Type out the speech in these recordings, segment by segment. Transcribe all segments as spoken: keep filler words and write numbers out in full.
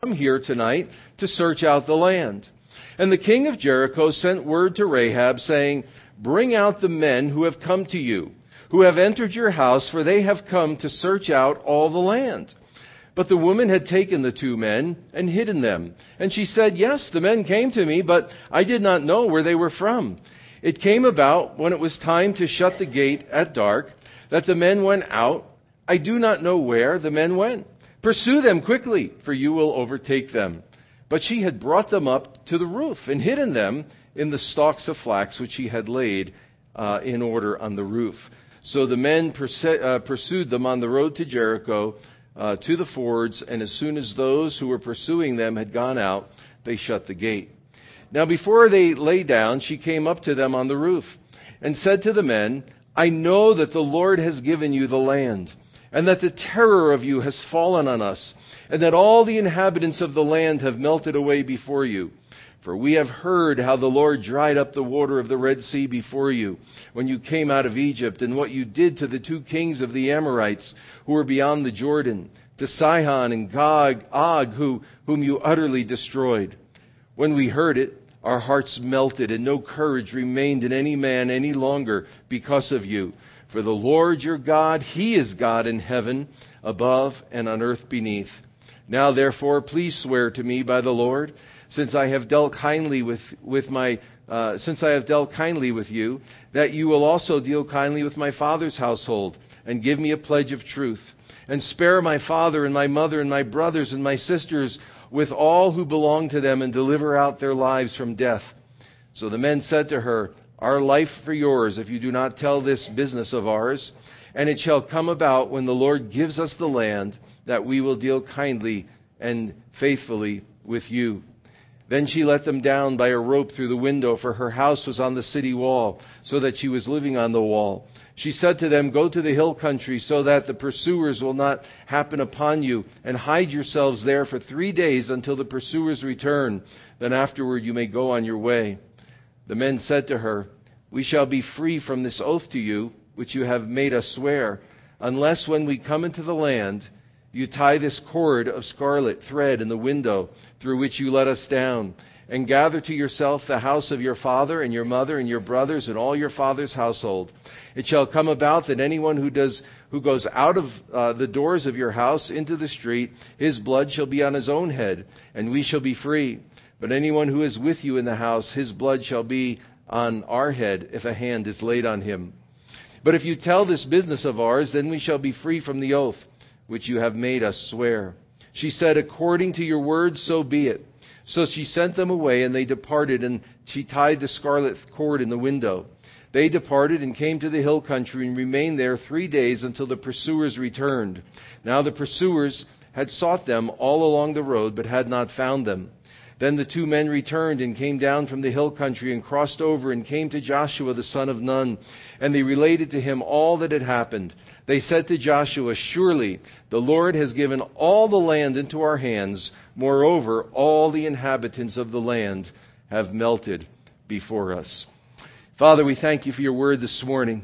come here tonight to search out the land. And the king of Jericho sent word to Rahab, saying, bring out the men who have come to you, who have entered your house, for they have come to search out all the land. But the woman had taken the two men and hidden them. And she said, yes, the men came to me, but I did not know where they were from. It came about, when it was time to shut the gate at dark, that the men went out. I do not know where the men went. Pursue them quickly, for you will overtake them. But she had brought them up to the roof and hidden them in the stalks of flax which she had laid uh, in order on the roof. So the men perse- uh, pursued them on the road to Jericho, uh, to the fords, and as soon as those who were pursuing them had gone out, they shut the gate. Now before they lay down, she came up to them on the roof and said to the men, I know that the Lord has given you the land, and that the terror of you has fallen on us, and that all the inhabitants of the land have melted away before you. For we have heard how the Lord dried up the water of the Red Sea before you when you came out of Egypt, and what you did to the two kings of the Amorites who were beyond the Jordan, to Sihon and Gog, Og, who, whom you utterly destroyed. When we heard it, our hearts melted, and no courage remained in any man any longer because of you. For the Lord your God, He is God in heaven above and on earth beneath. Now therefore, please swear to me by the Lord, since I have dealt kindly with, with my, uh, since I have dealt kindly with you, that you will also deal kindly with my father's household, and give me a pledge of truth, and spare my father and my mother and my brothers and my sisters with all who belong to them, and deliver out their lives from death. So the men said to her, our life for yours, if you do not tell this business of ours. And it shall come about, when the Lord gives us the land, that we will deal kindly and faithfully with you. Then she let them down by a rope through the window, for her house was on the city wall, so that she was living on the wall. She said to them, go to the hill country, so that the pursuers will not happen upon you, and hide yourselves there for three days until the pursuers return. Then afterward you may go on your way. The men said to her, we shall be free from this oath to you, which you have made us swear, unless when we come into the land, you tie this cord of scarlet thread in the window through which you let us down, and gather to yourself the house of your father and your mother and your brothers and all your father's household. It shall come about that anyone who does who goes out of uh, the doors of your house into the street, his blood shall be on his own head, and we shall be free. But anyone who is with you in the house, his blood shall be on our head if a hand is laid on him. But if you tell this business of ours, then we shall be free from the oath which you have made us swear. She said, according to your word, so be it. So she sent them away, and they departed, and she tied the scarlet cord in the window. They departed and came to the hill country and remained there three days until the pursuers returned. Now the pursuers had sought them all along the road, but had not found them. Then the two men returned and came down from the hill country and crossed over and came to Joshua the son of Nun. And they related to him all that had happened. They said to Joshua, surely the Lord has given all the land into our hands. Moreover, all the inhabitants of the land have melted before us. Father, we thank you for your word this morning,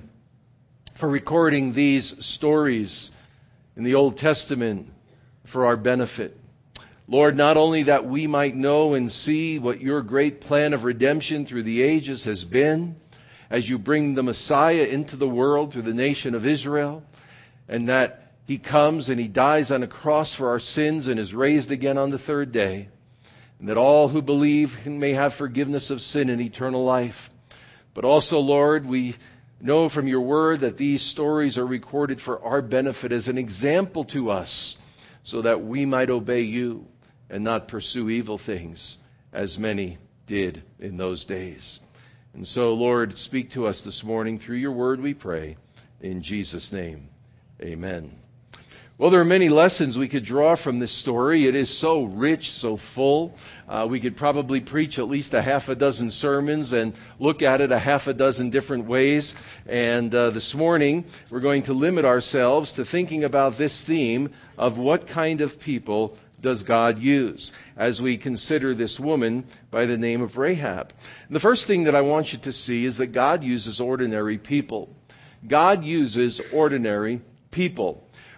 for recording these stories in the Old Testament for our benefit. Lord, not only that we might know and see what your great plan of redemption through the ages has been, as you bring the Messiah into the world through the nation of Israel, and that he comes and he dies on a cross for our sins and is raised again on the third day, and that all who believe may have forgiveness of sin and eternal life. But also, Lord, we know from your word that these stories are recorded for our benefit as an example to us, so that we might obey you and not pursue evil things, as many did in those days. And so, Lord, speak to us this morning through your word, we pray. In Jesus' name, amen. Well, there are many lessons we could draw from this story. It is so rich, so full. Uh, we could probably preach at least a half a dozen sermons and look at it a half a dozen different ways. And uh, this morning, we're going to limit ourselves to thinking about this theme of what kind of people does God use as we consider this woman by the name of Rahab. And the first thing that I want you to see is that God uses ordinary people. God uses ordinary people.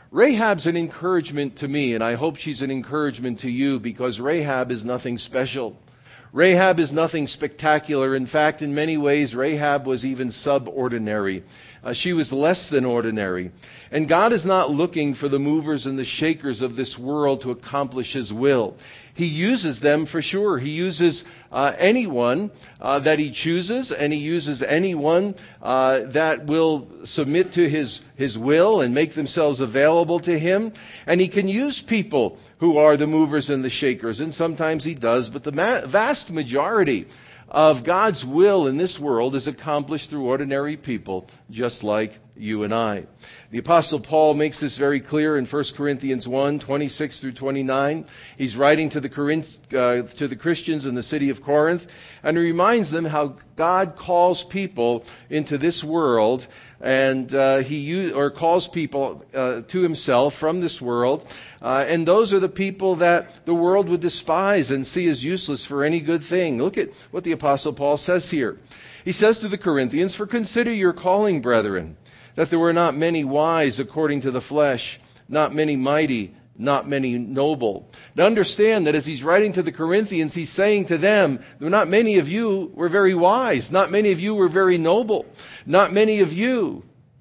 Rahab's an encouragement to me, and I hope she's an encouragement to you, because Rahab is nothing special. Rahab is nothing spectacular. In fact, in many ways, Rahab was even subordinary. Uh, she was less than ordinary. And God is not looking for the movers and the shakers of this world to accomplish His will. He uses them for sure. He uses uh, anyone uh, that He chooses, and He uses anyone uh, that will submit to His, His will and make themselves available to Him. And He can use people who are the movers and the shakers, and sometimes He does, but the ma- vast majority of God's will in this world is accomplished through ordinary people, just like you and I. The Apostle Paul makes this very clear in First Corinthians one, twenty-six through twenty-nine. He's writing to the Corinth, uh, to the Christians in the city of Corinth, and he reminds them how God calls people into this world, and uh, he use, or calls people uh, to Himself from this world. Uh, and those are the people that the world would despise and see as useless for any good thing. Look at what the Apostle Paul says here. He says to the Corinthians, "For consider your calling, brethren, that there were not many wise according to the flesh, not many mighty, not many noble." Now understand that as he's writing to the Corinthians, he's saying to them, not many of you were very wise, not many of you were very noble, not many of you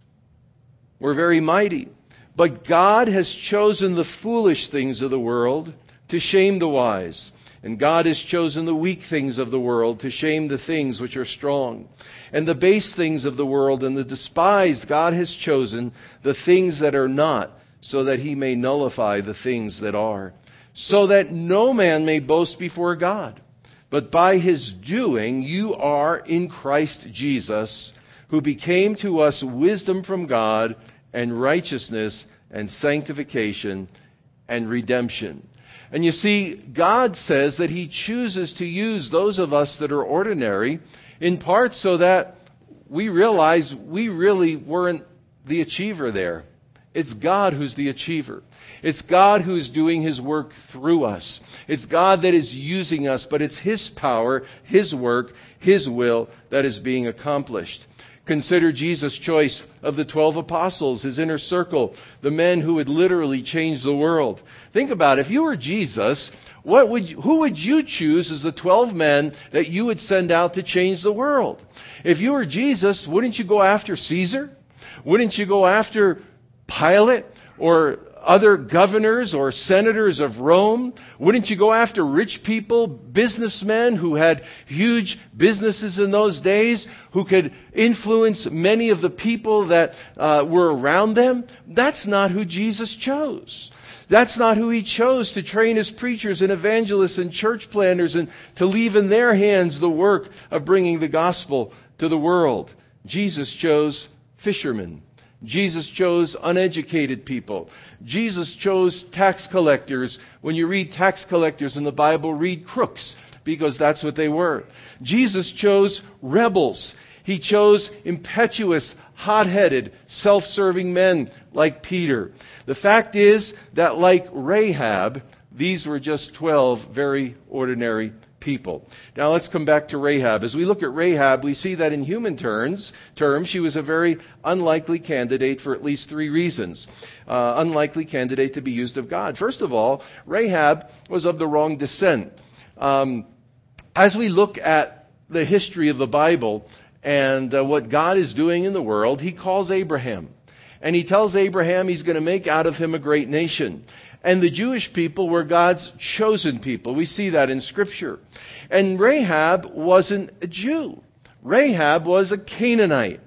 were very mighty. But God has chosen the foolish things of the world to shame the wise. And God has chosen the weak things of the world to shame the things which are strong. And the base things of the world and the despised God has chosen the things that are not, so that He may nullify the things that are. So that no man may boast before God. But by His doing you are in Christ Jesus, who became to us wisdom from God, and righteousness, and sanctification, and redemption. And you see, God says that He chooses to use those of us that are ordinary, in part so that we realize we really weren't the achiever there. It's God who's the achiever. It's God who's doing His work through us. It's God that is using us, but it's His power, His work, His will that is being accomplished. Consider Jesus' choice of the twelve apostles, His inner circle, the men who would literally change the world. Think about it. If you were Jesus, what would you, who would you choose as the twelve men that you would send out to change the world? If you were Jesus, wouldn't you go after Caesar? Wouldn't you go after Pilate or other governors or senators of Rome? Wouldn't you go after rich people, businessmen who had huge businesses in those days, who could influence many of the people that uh, were around them? That's not who Jesus chose. That's not who He chose to train His preachers and evangelists and church planters and to leave in their hands the work of bringing the gospel to the world. Jesus chose fishermen. Jesus chose uneducated people. Jesus chose tax collectors. When you read tax collectors in the Bible, read crooks, because that's what they were. Jesus chose rebels. He chose impetuous, hot-headed, self-serving men like Peter. The fact is that, like Rahab, these were just twelve very ordinary people. Now let's come back to Rahab. As we look at Rahab, we see that in human terms, terms she was a very unlikely candidate for at least three reasons. Uh, unlikely candidate to be used of God. First of all, Rahab was of the wrong descent. Um, as we look at the history of the Bible and uh, what God is doing in the world, He calls Abraham. And He tells Abraham He's going to make out of him a great nation. And the Jewish people were God's chosen people. We see that in Scripture. And Rahab wasn't a Jew. Rahab was a Canaanite.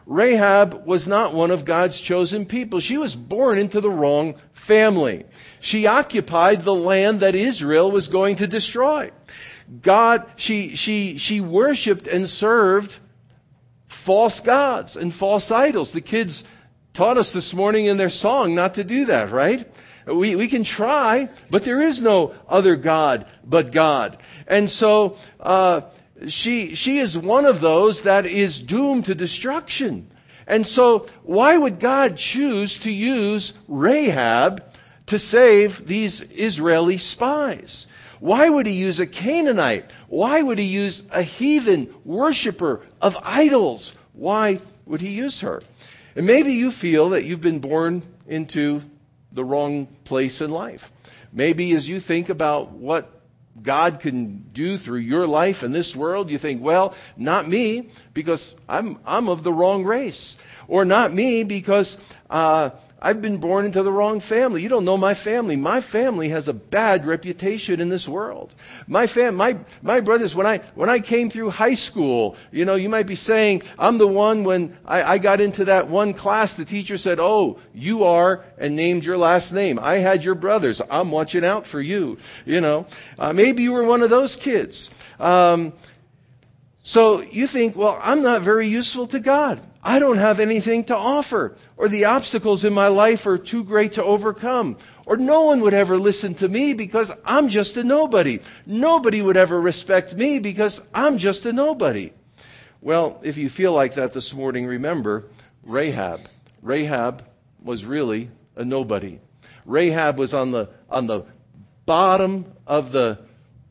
Rahab was not one of God's chosen people. She was born into the wrong family. She occupied the land that Israel was going to destroy. God, she, she, she worshiped and served false gods and false idols. The kids taught us this morning in their song not to do that, right? We, we can try, but there is no other God but God. And so, uh, she, she is one of those that is doomed to destruction. And so, why would God choose to use Rahab to save these Israeli spies? Why would He use a Canaanite? Why would He use a heathen worshiper of idols? Why would He use her? And maybe you feel that you've been born into the wrong place in life. Maybe as you think about what God can do through your life in this world, you think, well, not me, because I'm I'm of the wrong race. Or not me, because uh, I've been born into the wrong family. You don't know my family. My family has a bad reputation in this world. My fam, my my brothers, when I when I came through high school, you know, you might be saying, I'm the one when I, I got into that one class, the teacher said, oh, you are, and named your last name. I had your brothers. I'm watching out for you. You know, uh, maybe you were one of those kids. Um, So you think, well, I'm not very useful to God. I don't have anything to offer. Or the obstacles in my life are too great to overcome. Or no one would ever listen to me because I'm just a nobody. Nobody would ever respect me because I'm just a nobody. Well, if you feel like that this morning, remember Rahab. Rahab was really a nobody. Rahab was on the on the bottom of the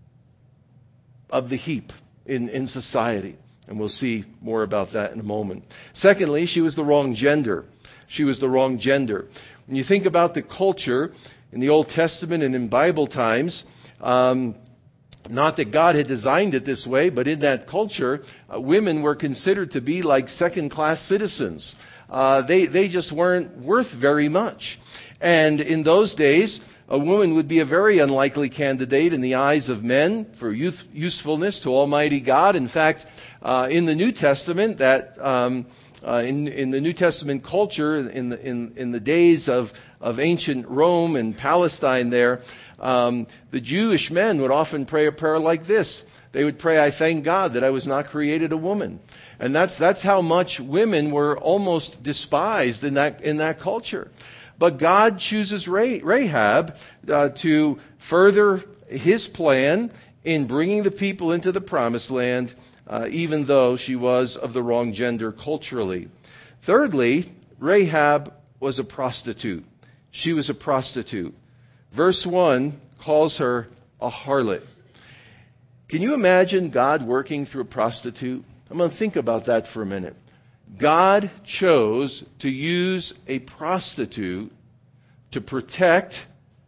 of the heap. In, in society. And we'll see more about that in a moment. Secondly, she was the wrong gender. She was the wrong gender. When you think about the culture in the Old Testament and in Bible times, um, not that God had designed it this way, but in that culture, uh, women were considered to be like second-class citizens. Uh, they, they just weren't worth very much. And in those days, a woman would be a very unlikely candidate in the eyes of men for youth, usefulness to Almighty God. In fact, uh, in the New Testament, that um, uh, in, in the New Testament culture, in the, in, in the days of, of ancient Rome and Palestine, there, um, the Jewish men would often pray a prayer like this. They would pray, "I thank God that I was not created a woman." And that's that's how much women were almost despised in that in that culture. But God chooses Rahab uh, to further his plan in bringing the people into the promised land, uh, even though she was of the wrong gender culturally. Thirdly, Rahab was a prostitute. She was a prostitute. Verse one calls her a harlot. Can you imagine God working through a prostitute? I'm going to think about that for a minute. God chose to use a prostitute to protect,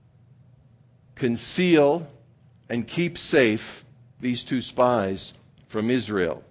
conceal, and keep safe these two spies from Israel.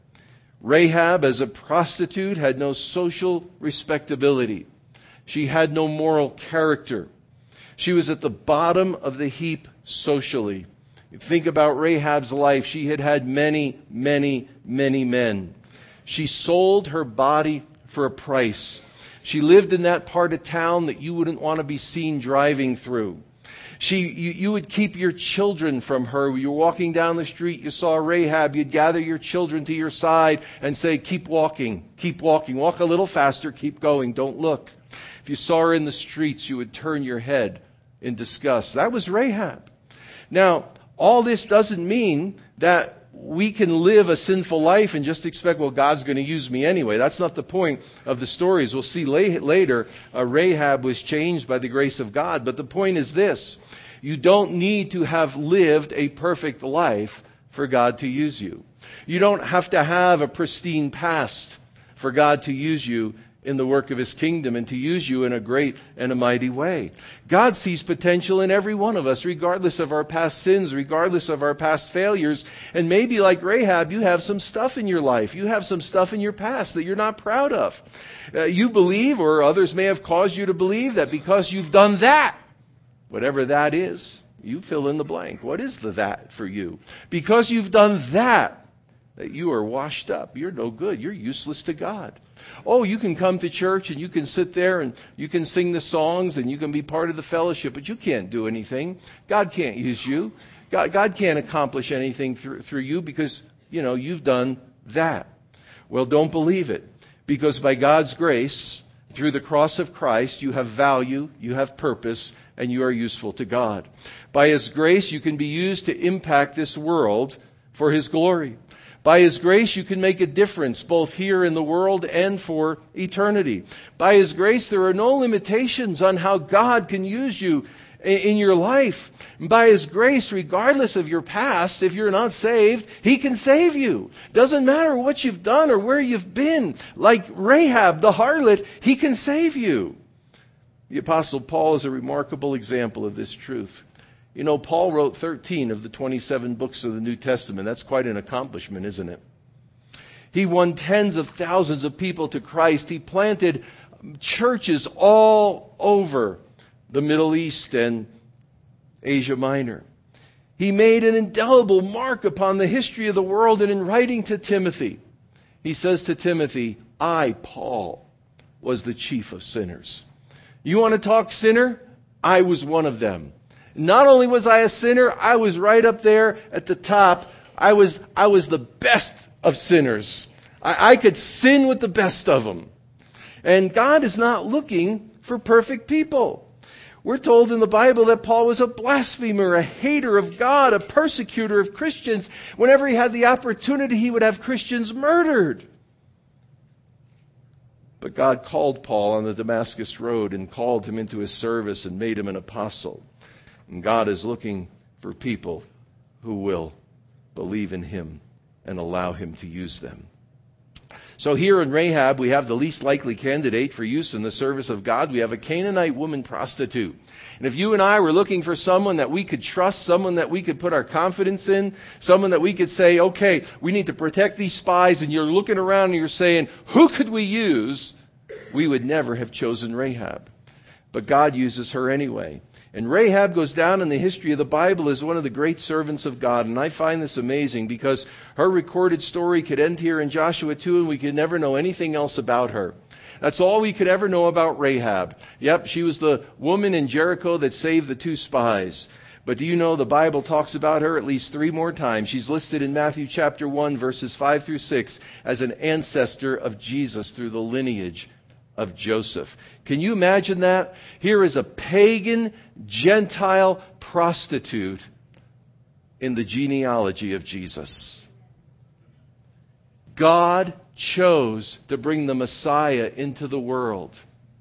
Rahab, as a prostitute, had no social respectability. She had no moral character. She was at the bottom of the heap socially. Think about Rahab's life. She had had many, many, many men. She sold her body for a price. She lived in that part of town that you wouldn't want to be seen driving through. She, you, you would keep your children from her. When you were walking down the street, you saw Rahab, you'd gather your children to your side and say, keep walking, keep walking, walk a little faster, keep going, don't look. If you saw her in the streets, you would turn your head in disgust. That was Rahab. Now, all this doesn't mean that we can live a sinful life and just expect, well, God's going to use me anyway. That's not the point of the stories. We'll see later, uh, Rahab was changed by the grace of God. But the point is this. You don't need to have lived a perfect life for God to use you. You don't have to have a pristine past for God to use you in the work of His kingdom and to use you in a great and a mighty way. God sees potential in every one of us, regardless of our past sins, regardless of our past failures. And maybe like Rahab, you have some stuff in your life. You have some stuff in your past that you're not proud of. Uh, you believe, or others may have caused you to believe, that because you've done that, whatever that is, you fill in the blank. What is the that for you? Because you've done that, that you are washed up. You're no good. You're useless to God. Oh, you can come to church and you can sit there and you can sing the songs and you can be part of the fellowship, but you can't do anything. God can't use you. God, God can't accomplish anything through, through you because, you know, you've done that. Well, don't believe it. Because by God's grace, through the cross of Christ, you have value, you have purpose, and you are useful to God. By His grace, you can be used to impact this world for His glory. By His grace, you can make a difference both here in the world and for eternity. By His grace, there are no limitations on how God can use you in your life. By His grace, regardless of your past, if you're not saved, He can save you. Doesn't matter what you've done or where you've been. Like Rahab, the harlot, He can save you. The Apostle Paul is a remarkable example of this truth. You know, Paul wrote thirteen of the twenty-seven books of the New Testament. That's quite an accomplishment, isn't it? He won tens of thousands of people to Christ. He planted churches all over the Middle East and Asia Minor. He made an indelible mark upon the history of the world, and in writing to Timothy, he says to Timothy, I, Paul, was the chief of sinners. You want to talk sinner? I was one of them. Not only was I a sinner, I was right up there at the top. I was, I was the best of sinners. I, I could sin with the best of them. And God is not looking for perfect people. We're told in the Bible that Paul was a blasphemer, a hater of God, a persecutor of Christians. Whenever he had the opportunity, he would have Christians murdered. But God called Paul on the Damascus Road and called him into his service and made him an apostle. And God is looking for people who will believe in him and allow him to use them. So here in Rahab, we have the least likely candidate for use in the service of God. We have a Canaanite woman prostitute. And if you and I were looking for someone that we could trust, someone that we could put our confidence in, someone that we could say, okay, we need to protect these spies, and you're looking around and you're saying, who could we use? We would never have chosen Rahab. But God uses her anyway. And Rahab goes down in the history of the Bible as one of the great servants of God. And I find this amazing because her recorded story could end here in Joshua two, and we could never know anything else about her. That's all we could ever know about Rahab. Yep, she was the woman in Jericho that saved the two spies. But do you know the Bible talks about her at least three more times? She's listed in Matthew chapter one, verses five through six, as an ancestor of Jesus through the lineage of Joseph. Can you imagine that? Here is a pagan, Gentile prostitute in the genealogy of Jesus. God chose to bring the Messiah into the world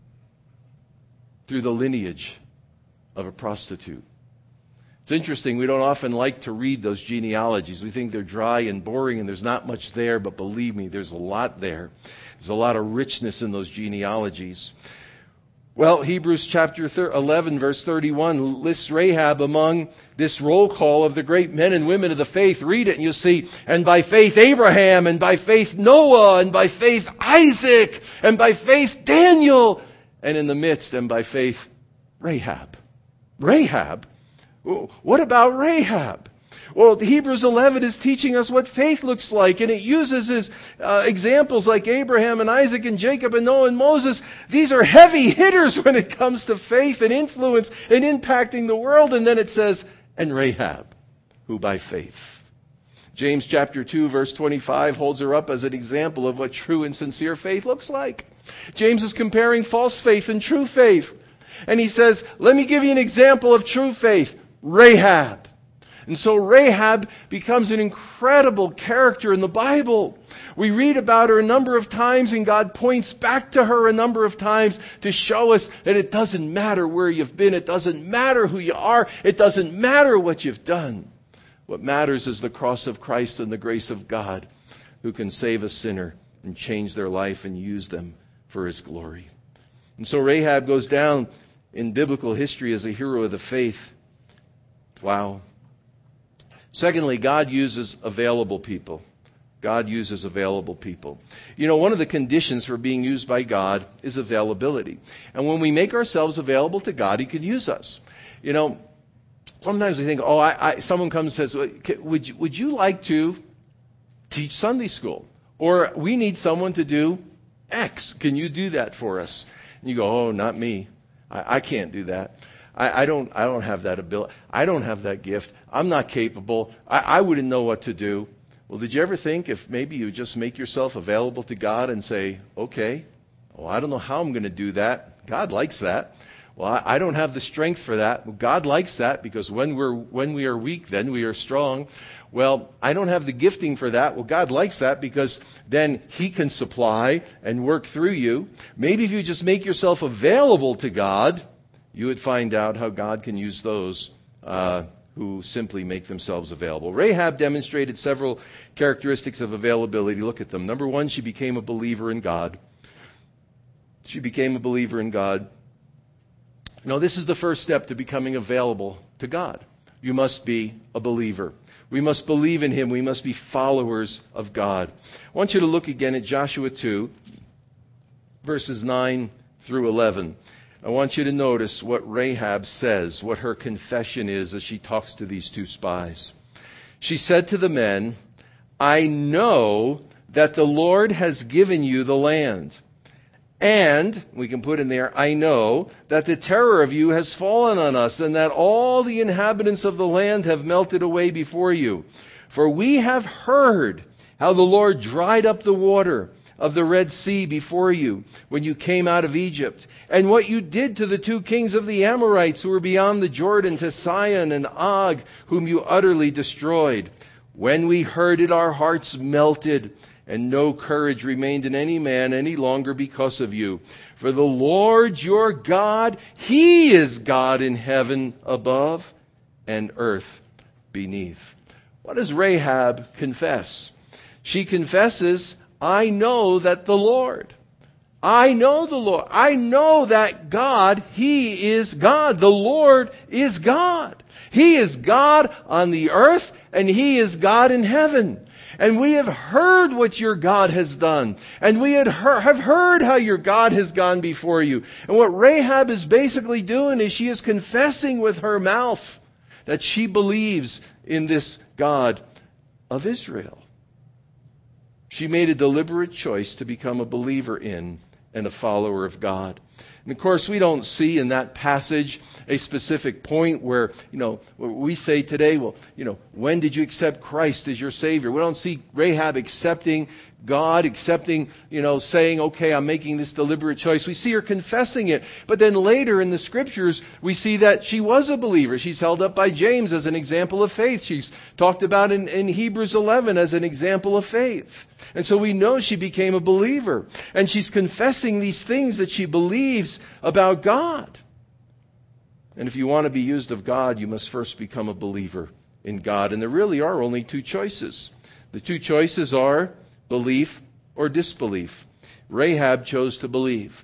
through the lineage of a prostitute. It's interesting, we don't often like to read those genealogies. We think they're dry and boring and there's not much there, but believe me, there's a lot there. There's a lot of richness in those genealogies. Well, Hebrews chapter eleven, verse thirty-one lists Rahab among this roll call of the great men and women of the faith. Read it and you'll see, and by faith Abraham, and by faith Noah, and by faith Isaac, and by faith Daniel, and in the midst, and by faith Rahab. Rahab? What about Rahab? Well, Hebrews eleven is teaching us what faith looks like, and it uses as uh, examples like Abraham and Isaac and Jacob and Noah and Moses. These are heavy hitters when it comes to faith and influence and impacting the world. And then it says, and Rahab, who by faith. James chapter two, verse twenty-five holds her up as an example of what true and sincere faith looks like. James is comparing false faith and true faith. And he says, let me give you an example of true faith. Rahab. And so Rahab becomes an incredible character in the Bible. We read about her a number of times, and God points back to her a number of times to show us that it doesn't matter where you've been. It doesn't matter who you are. It doesn't matter what you've done. What matters is the cross of Christ and the grace of God, who can save a sinner and change their life and use them for His glory. And so Rahab goes down in biblical history as a hero of the faith. Wow. Secondly, God uses available people. God uses available people. You know, one of the conditions for being used by God is availability. And when we make ourselves available to God, He can use us. You know, sometimes we think, oh, I, I, someone comes and says, would you, would you like to teach Sunday school? Or we need someone to do X. Can you do that for us? And you go, oh, not me. I, I can't do that. I, I don't I don't have that ability. I don't have that gift. I'm not capable. I, I wouldn't know what to do. Well, did you ever think if maybe you just make yourself available to God and say, okay, well, I don't know how I'm going to do that. God likes that. Well, I, I don't have the strength for that. Well, God likes that because when we're when we are weak, then we are strong. Well, I don't have the gifting for that. Well, God likes that because then He can supply and work through you. Maybe if you just make yourself available to God, you would find out how God can use those uh, who simply make themselves available. Rahab demonstrated several characteristics of availability. Look at them. Number one, she became a believer in God. She became a believer in God. No, this is the first step to becoming available to God. You must be a believer. We must believe in Him. We must be followers of God. I want you to look again at Joshua two, verses nine through eleven. I want you to notice what Rahab says, what her confession is as she talks to these two spies. She said to the men, I know that the Lord has given you the land. And, we can put in there, I know that the terror of you has fallen on us, and that all the inhabitants of the land have melted away before you. For we have heard how the Lord dried up the water of the Red Sea before you when you came out of Egypt, and what you did to the two kings of the Amorites who were beyond the Jordan, to Sihon and Og, whom you utterly destroyed. When we heard it, our hearts melted, and no courage remained in any man any longer because of you. For the Lord your God, He is God in heaven above and earth beneath. What does Rahab confess? She confesses, I know that the Lord. I know the Lord. I know that God, He is God. The Lord is God. He is God on the earth, and He is God in heaven. And we have heard what your God has done. And we had heard, have heard how your God has gone before you. And what Rahab is basically doing is she is confessing with her mouth that she believes in this God of Israel. She made a deliberate choice to become a believer in and a follower of God. And of course, we don't see in that passage a specific point where, you know, we say today, well, you know, when did you accept Christ as your Savior? We don't see Rahab accepting God, accepting, you know, saying, okay, I'm making this deliberate choice. We see her confessing it. But then later in the Scriptures, we see that she was a believer. She's held up by James as an example of faith. She's talked about in, in Hebrews eleven as an example of faith. And so we know she became a believer. And she's confessing these things that she believes about God. And if you want to be used of God, you must first become a believer in God. And there really are only two choices. The two choices are belief or disbelief. Rahab chose to believe.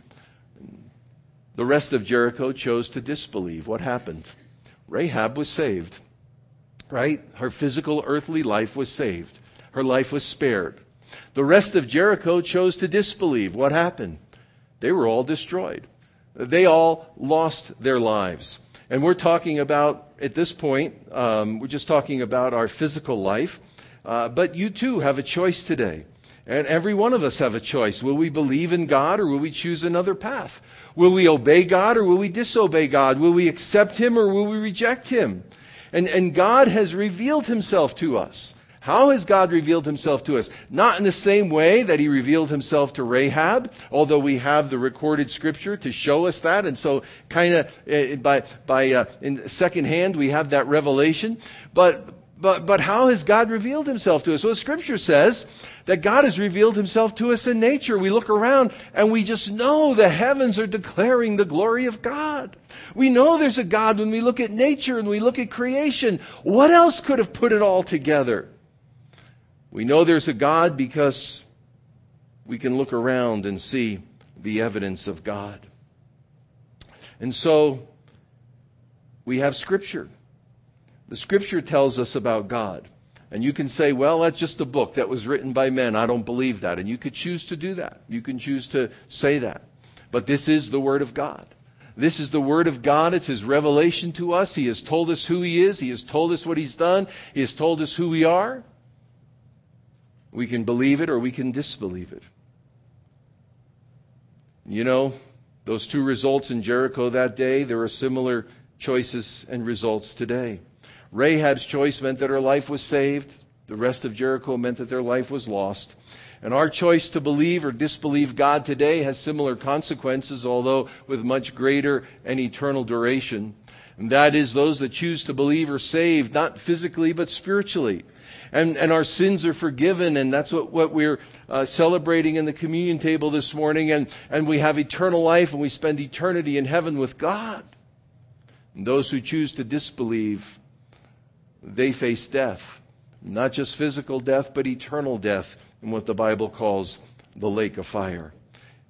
The rest of Jericho chose to disbelieve. What happened? Rahab was saved. Right? Her physical earthly life was saved. Her life was spared. The rest of Jericho chose to disbelieve. What happened? They were all destroyed. They all lost their lives. And we're talking about, at this point, um, we're just talking about our physical life. Uh, but you too have a choice today. And every one of us have a choice. Will we believe in God, or will we choose another path? Will we obey God, or will we disobey God? Will we accept Him, or will we reject Him? And, and God has revealed Himself to us. How has God revealed Himself to us? Not in the same way that He revealed Himself to Rahab, although we have the recorded Scripture to show us that. And so kind of uh, by, by uh, in second hand, we have that revelation. But, but, but how has God revealed Himself to us? Well, the Scripture says that God has revealed Himself to us in nature. We look around and we just know the heavens are declaring the glory of God. We know there's a God when we look at nature and we look at creation. What else could have put it all together? We know there's a God because we can look around and see the evidence of God. And so we have Scripture. The Scripture tells us about God. And you can say, well, that's just a book that was written by men. I don't believe that. And you could choose to do that. You can choose to say that. But this is the Word of God. This is the Word of God. It's His revelation to us. He has told us who He is. He has told us what He's done. He has told us who we are. We can believe it or we can disbelieve it. You know, those two results in Jericho that day, there are similar choices and results today. Rahab's choice meant that her life was saved. The rest of Jericho meant that their life was lost. And our choice to believe or disbelieve God today has similar consequences, although with much greater and eternal duration. And that is, those that choose to believe are saved, not physically but spiritually. And, and our sins are forgiven, and that's what, what we're uh, celebrating in the communion table this morning. And, and we have eternal life, and we spend eternity in heaven with God. And those who choose to disbelieve, they face death. Not just physical death, but eternal death in what the Bible calls the lake of fire.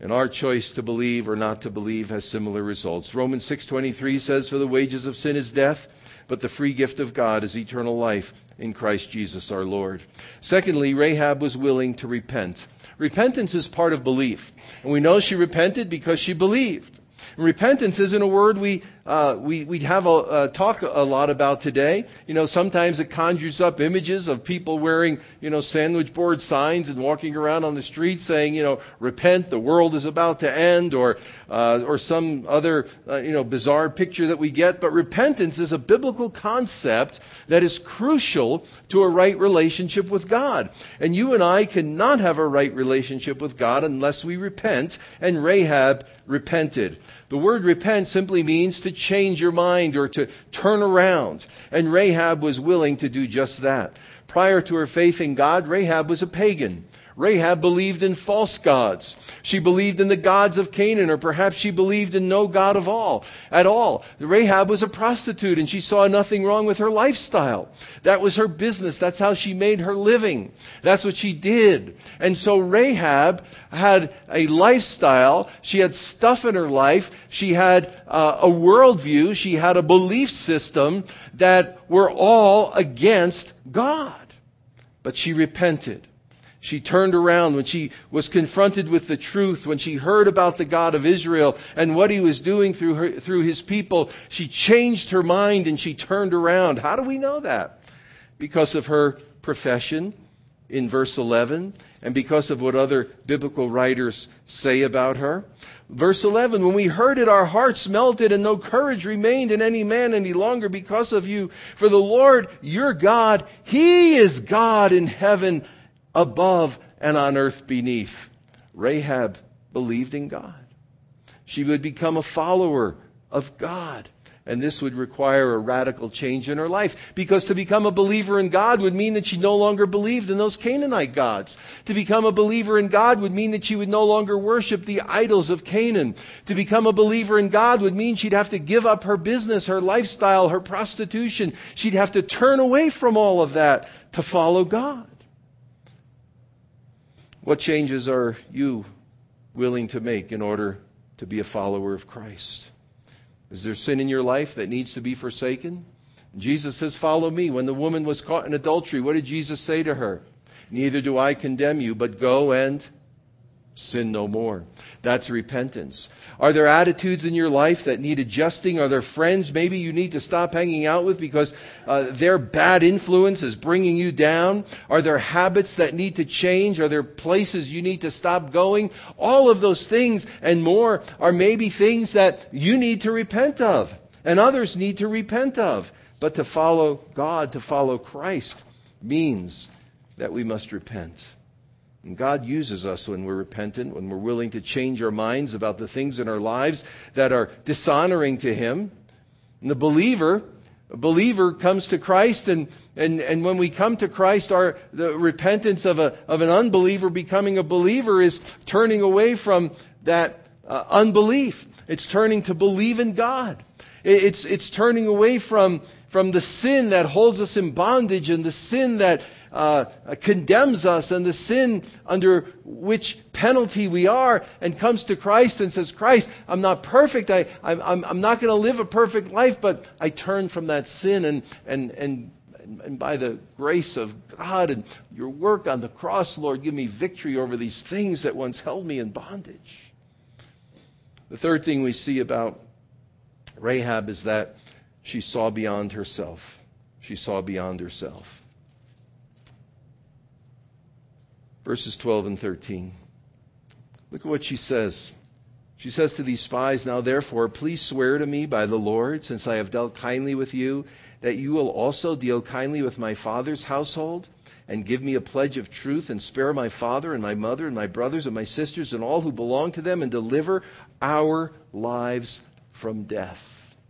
And our choice to believe or not to believe has similar results. Romans six twenty-three says, "For the wages of sin is death, but the free gift of God is eternal life in Christ Jesus our Lord." Secondly, Rahab was willing to repent. Repentance is part of belief. And we know she repented because she believed. And repentance isn't a word we uh, we we have a uh, talk a lot about today. You know, sometimes it conjures up images of people wearing, you know, sandwich board signs and walking around on the street saying, you know, repent, the world is about to end, or uh, or some other uh, you know bizarre picture that we get. But repentance is a biblical concept that is crucial to a right relationship with God. And you and I cannot have a right relationship with God unless we repent. And Rahab repented. The word repent simply means to change your mind or to turn around. And Rahab was willing to do just that. Prior to her faith in God, Rahab was a pagan. Rahab believed in false gods. She believed in the gods of Canaan, or perhaps she believed in no God of all, at all. Rahab was a prostitute, and she saw nothing wrong with her lifestyle. That was her business. That's how she made her living. That's what she did. And so Rahab had a lifestyle. She had stuff in her life. She had uh, a worldview. She had a belief system that were all against God. But she repented. She turned around when she was confronted with the truth, when she heard about the God of Israel and what He was doing through her, through His people. She changed her mind and she turned around. How do we know that? Because of her profession in verse eleven, and because of what other biblical writers say about her. Verse eleven, "When we heard it, our hearts melted, and no courage remained in any man any longer because of you. For the Lord, your God, He is God in heaven above and on earth beneath." Rahab believed in God. She would become a follower of God. And this would require a radical change in her life. Because to become a believer in God would mean that she no longer believed in those Canaanite gods. To become a believer in God would mean that she would no longer worship the idols of Canaan. To become a believer in God would mean she'd have to give up her business, her lifestyle, her prostitution. She'd have to turn away from all of that to follow God. What changes are you willing to make in order to be a follower of Christ? Is there sin in your life that needs to be forsaken? Jesus says, "Follow me." When the woman was caught in adultery, what did Jesus say to her? "Neither do I condemn you, but go and sin no more." That's repentance. Are there attitudes in your life that need adjusting? Are there friends maybe you need to stop hanging out with because uh, their bad influence is bringing you down? Are there habits that need to change? Are there places you need to stop going? All of those things and more are maybe things that you need to repent of and others need to repent of. But to follow God, to follow Christ, means that we must repent. And God uses us when we're repentant, when we're willing to change our minds about the things in our lives that are dishonoring to Him. And the believer, a believer comes to Christ, and, and, and when we come to Christ, our the repentance of a of an unbeliever becoming a believer is turning away from that uh, unbelief. It's turning to believe in God. It's it's turning away from from the sin that holds us in bondage and the sin that Uh, condemns us and the sin under which penalty we are, and comes to Christ and says, "Christ, I'm not perfect. I, I'm, I'm not going to live a perfect life, but I turn from that sin and, and, and, and by the grace of God and your work on the cross, Lord, give me victory over these things that once held me in bondage." The third thing we see about Rahab is that she saw beyond herself. She saw beyond herself. Verses twelve and thirteen. Look at what she says. She says to these spies, "Now therefore, please swear to me by the Lord, since I have dealt kindly with you, that you will also deal kindly with my father's household, and give me a pledge of truth, and spare my father and my mother and my brothers and my sisters and all who belong to them, and deliver our lives from death."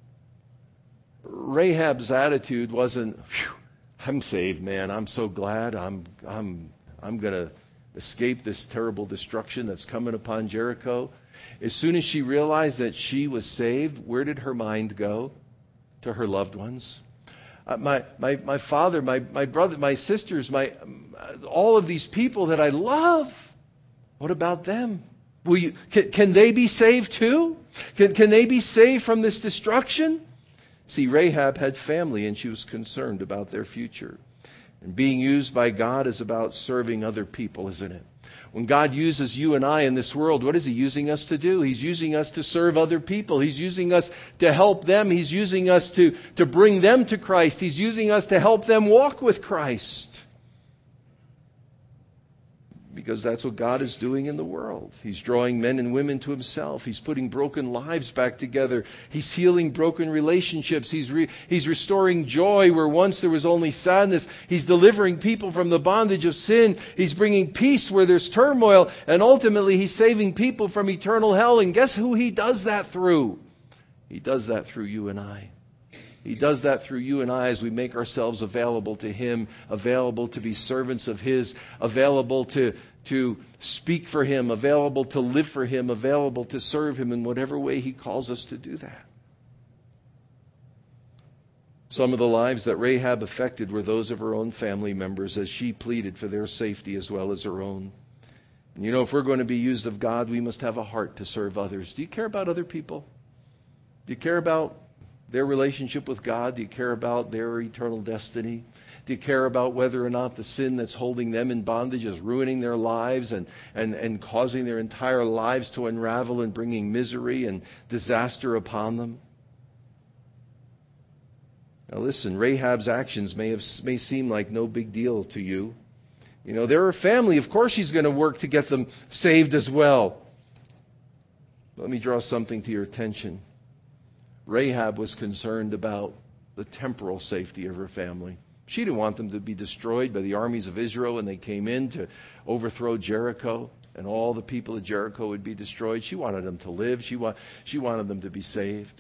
Rahab's attitude wasn't, "I'm saved, man. I'm so glad. I'm I'm I'm going to escape this terrible destruction that's coming upon Jericho." As soon as she realized that she was saved, where did her mind go? To her loved ones. Uh, my, my, my father, my, my brother, my sisters, my, all of these people that I love. What about them? Will you, can, can they be saved too? Can, can they be saved from this destruction? See, Rahab had family and she was concerned about their future. And being used by God is about serving other people, isn't it? When God uses you and I in this world, what is He using us to do? He's using us to serve other people. He's using us to help them. He's using us to, to bring them to Christ. He's using us to help them walk with Christ. Because that's what God is doing in the world. He's drawing men and women to Himself. He's putting broken lives back together. He's healing broken relationships. He's re- He's restoring joy where once there was only sadness. He's delivering people from the bondage of sin. He's bringing peace where there's turmoil. And ultimately, He's saving people from eternal hell. And guess who He does that through? He does that through you and I. He does that through you and I as we make ourselves available to Him, available to be servants of His, available to, to speak for Him, available to live for Him, available to serve Him in whatever way He calls us to do that. Some of the lives that Rahab affected were those of her own family members as she pleaded for their safety as well as her own. And you know, if we're going to be used of God, we must have a heart to serve others. Do you care about other people? Do you care about their relationship with God? Do you care about their eternal destiny? Do you care about whether or not the sin that's holding them in bondage is ruining their lives and, and, and causing their entire lives to unravel and bringing misery and disaster upon them? Now listen, Rahab's actions may have may seem like no big deal to you. You know, they're her family. Of course she's going to work to get them saved as well. Let me draw something to your attention. Rahab was concerned about the temporal safety of her family. She didn't want them to be destroyed by the armies of Israel when they came in to overthrow Jericho, and all the people of Jericho would be destroyed. She wanted them to live. She, wa- she wanted them to be saved.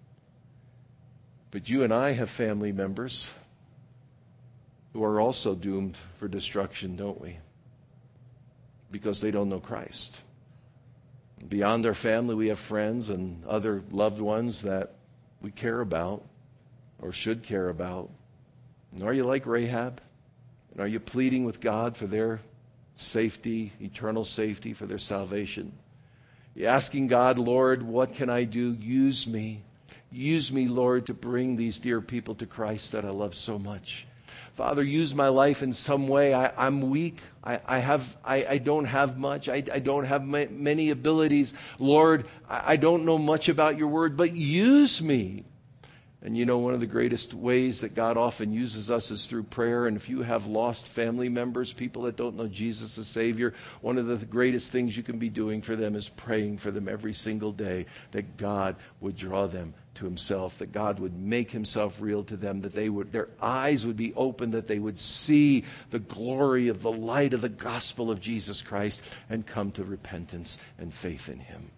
But you and I have family members who are also doomed for destruction, don't we? Because they don't know Christ. Beyond our family, we have friends and other loved ones that we care about or should care about. And are you like Rahab? And are you pleading with God for their safety, eternal safety, for their salvation? You're asking God, Lord, what can I do? Use me. Use me, Lord, to bring these dear people to Christ that I love so much. Father, use my life in some way. I, I'm weak. I, I have. I, I don't have much. I, I don't have ma- many abilities. Lord, I, I don't know much about your word, but use me. And you know, one of the greatest ways that God often uses us is through prayer. And if you have lost family members, people that don't know Jesus as Savior, one of the greatest things you can be doing for them is praying for them every single day, that God would draw them to Himself, that God would make Himself real to them, that they would, their eyes would be open, that they would see the glory of the light of the gospel of Jesus Christ and come to repentance and faith in Him.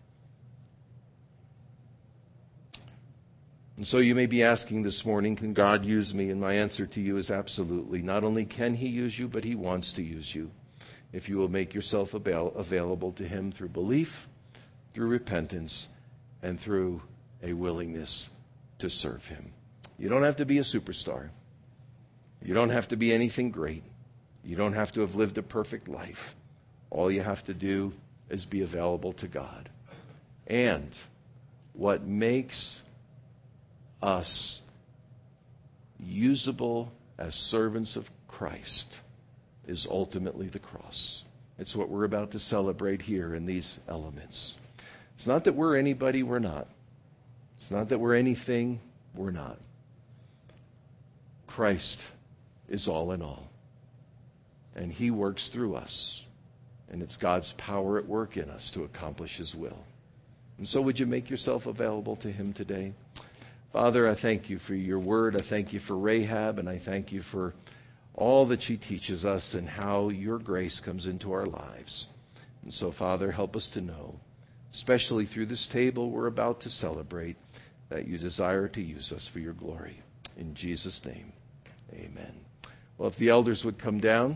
And so you may be asking this morning, can God use me? And my answer to you is absolutely. Not only can He use you, but He wants to use you if you will make yourself avail- available to Him through belief, through repentance, and through a willingness to serve Him. You don't have to be a superstar. You don't have to be anything great. You don't have to have lived a perfect life. All you have to do is be available to God. And what makes us usable as servants of Christ is ultimately the cross. It's what we're about to celebrate here in these elements. It's not that we're anybody, we're not. It's not that we're anything, we're not. Christ is all in all. And He works through us. And it's God's power at work in us to accomplish His will. And so would you make yourself available to Him today? Father, I thank you for your word. I thank you for Rahab, and I thank you for all that she teaches us and how your grace comes into our lives. And so, Father, help us to know, especially through this table we're about to celebrate, that you desire to use us for your glory. In Jesus' name, amen. Well, if the elders would come down.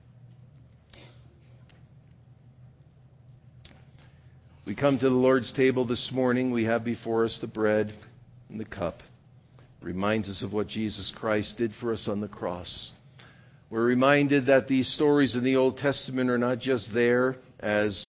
We come to the Lord's table this morning. We have before us the bread and the cup. It reminds us of what Jesus Christ did for us on the cross. We're reminded that these stories in the Old Testament are not just there as